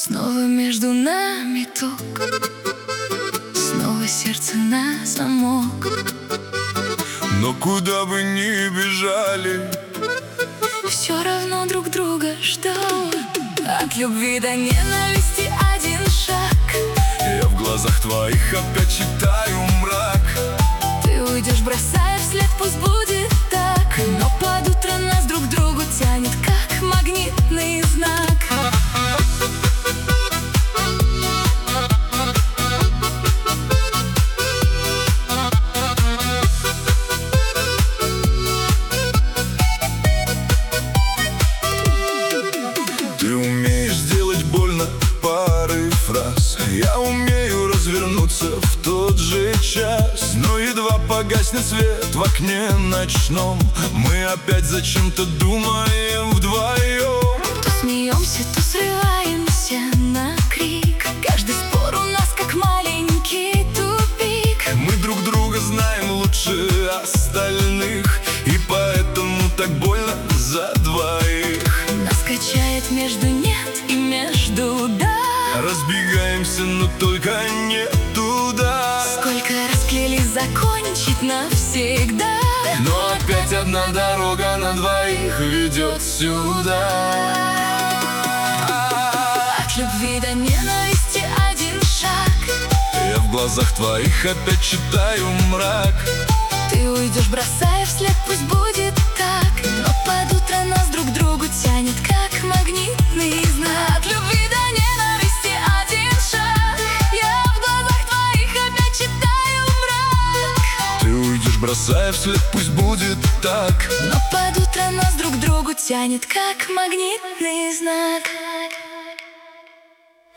Снова между нами ток, снова сердце на замок. Но куда бы ни бежали, все равно друг друга ждал. От любви до ненависти один шаг. я в глазах твоих опять читаю мрак. Ты уйдешь, бросая вслед, пусть будет так. Но под утро нас друг к другу тянет, как магнитный знак. Ты умеешь сделать больно парой фраз, я умею развернуться в тот же час. Но едва погаснет свет в окне ночном, мы опять зачем-то думаем вдвоем. То смеемся, то срываемся на крик. Каждый спор у нас как маленький тупик. Мы друг друга знаем лучше остальных, и поэтому так больно за двоих. Нас качает между нет и между да. Разбегаемся, но только не туда. Сколько раз клялись закончить навсегда, Но опять одна дорога на двоих ведет сюда. от любви до ненависти один шаг. Я в глазах твоих опять читаю мрак. Ты уйдешь, бросая вслед, пусть будет так. Но под утро нас друг к другу тянет, как магнитный знак. От любви до ненависти один шаг. Я в глазах твоих опять читаю мрак. Ты уйдешь, бросая вслед, пусть будет так. Но под утро нас друг к другу тянет, как магнитный знак.